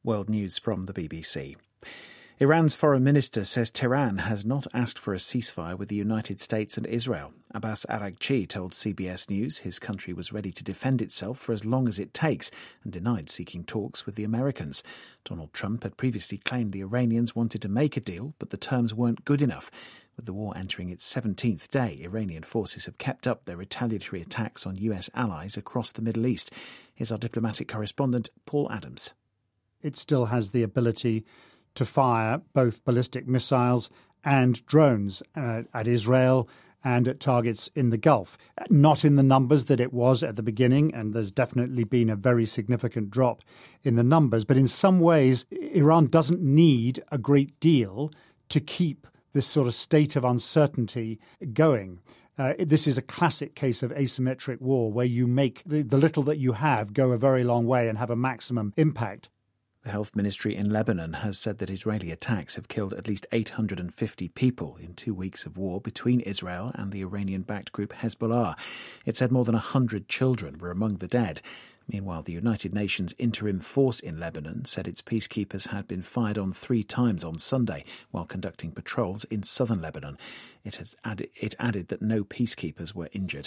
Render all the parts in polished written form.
World News from the BBC. Iran's foreign minister says Tehran has not asked for a ceasefire with the United States and Israel. Abbas Araghchi told CBS News his country was ready to defend itself for as long as it takes and denied seeking talks with the Americans. Donald Trump had previously claimed the Iranians wanted to make a deal, but the terms weren't good enough. With the war entering its 17th day, Iranian forces have kept up their retaliatory attacks on US allies across the Middle East. Here's our diplomatic correspondent, Paul Adams. It still has the ability to fire both ballistic missiles and drones at Israel and at targets in the Gulf. Not in the numbers that it was at the beginning, and there's definitely been a very significant drop in the numbers. But in some ways, Iran doesn't need a great deal to keep this sort of state of uncertainty going. This is a classic case of asymmetric war where you make the little that you have go a very long way and have a maximum impact. The health ministry in Lebanon has said that Israeli attacks have killed at least 850 people in 2 weeks of war between Israel and the Iranian-backed group Hezbollah. It said more than 100 children were among the dead. Meanwhile, the United Nations interim force in Lebanon said its peacekeepers had been fired on 3 times on Sunday while conducting patrols in southern Lebanon. It added that no peacekeepers were injured.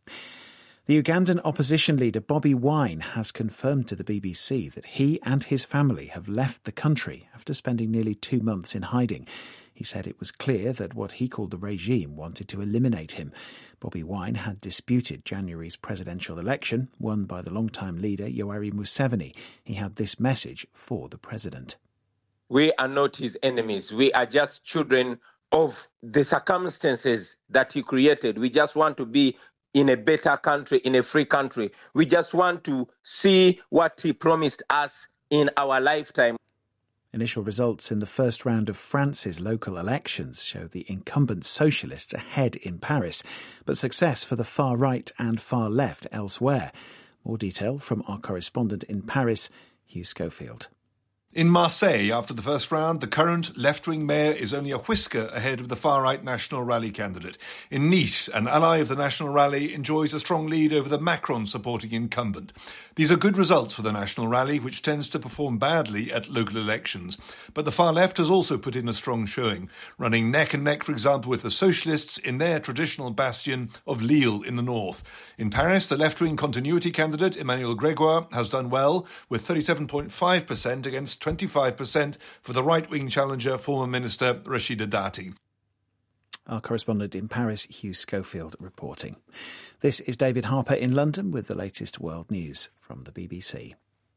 The Ugandan opposition leader Bobi Wine has confirmed to the BBC that he and his family have left the country after spending nearly 2 months in hiding. He said it was clear that what he called the regime wanted to eliminate him. Bobi Wine had disputed January's presidential election, won by the longtime leader Yoweri Museveni. He had this message for the president. We are not his enemies. We are just children of the circumstances that he created. We just want to be in a better country, in a free country. We just want to see what he promised us in our lifetime. Initial results in the first round of France's local elections show the incumbent socialists ahead in Paris, but success for the far right and far left elsewhere. More detail from our correspondent in Paris, Hugh Schofield. In Marseille, after the first round, the current left-wing mayor is only a whisker ahead of the far-right National Rally candidate. In Nice, an ally of the National Rally enjoys a strong lead over the Macron-supporting incumbent. These are good results for the National Rally, which tends to perform badly at local elections. But the far left has also put in a strong showing, running neck and neck, for example, with the socialists in their traditional bastion of Lille in the north. In Paris, the left-wing continuity candidate, Emmanuel Grégoire, has done well, with 37.5% against 25% for the right-wing challenger, former Minister Rachida Dati. Our correspondent in Paris, Hugh Schofield, reporting. This is David Harper in London with the latest world news from the BBC.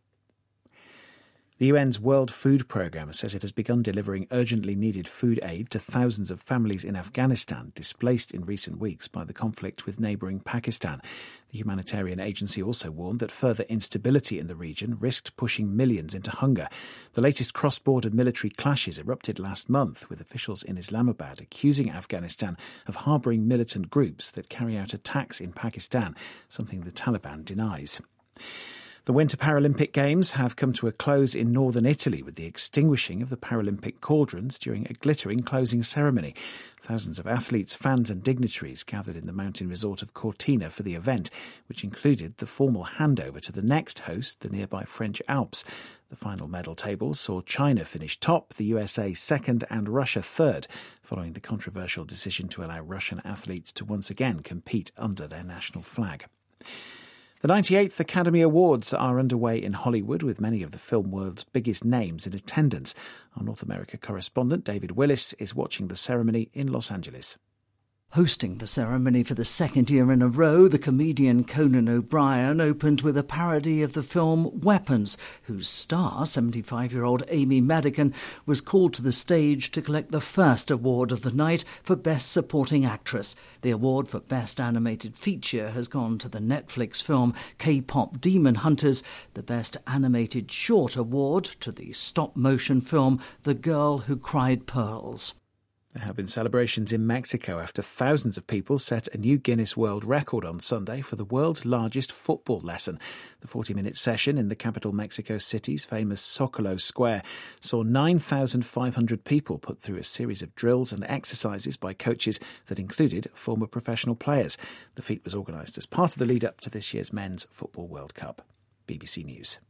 The UN's World Food Programme says it has begun delivering urgently needed food aid to thousands of families in Afghanistan displaced in recent weeks by the conflict with neighbouring Pakistan. The humanitarian agency also warned that further instability in the region risked pushing millions into hunger. The latest cross-border military clashes erupted last month, with officials in Islamabad accusing Afghanistan of harbouring militant groups that carry out attacks in Pakistan, something the Taliban denies. The Winter Paralympic Games have come to a close in northern Italy with the extinguishing of the Paralympic cauldrons during a glittering closing ceremony. Thousands of athletes, fans and dignitaries gathered in the mountain resort of Cortina for the event, which included the formal handover to the next host, the nearby French Alps. The final medal table saw China finish top, the USA second and Russia third, following the controversial decision to allow Russian athletes to once again compete under their national flag. The 98th Academy Awards are underway in Hollywood, with many of the film world's biggest names in attendance. Our North America correspondent David Willis is watching the ceremony in Los Angeles. Hosting the ceremony for the second year in a row, the comedian Conan O'Brien opened with a parody of the film Weapons, whose star, 75-year-old Amy Madigan, was called to the stage to collect the first award of the night for Best Supporting Actress. The award for Best Animated Feature has gone to the Netflix film K-Pop Demon Hunters, the Best Animated Short award to the stop-motion film The Girl Who Cried Pearls. There have been celebrations in Mexico after thousands of people set a new Guinness World Record on Sunday for the world's largest football lesson. The 40-minute session in the capital Mexico City's famous Zocalo Square saw 9,500 people put through a series of drills and exercises by coaches that included former professional players. The feat was organised as part of the lead-up to this year's Men's Football World Cup. BBC News.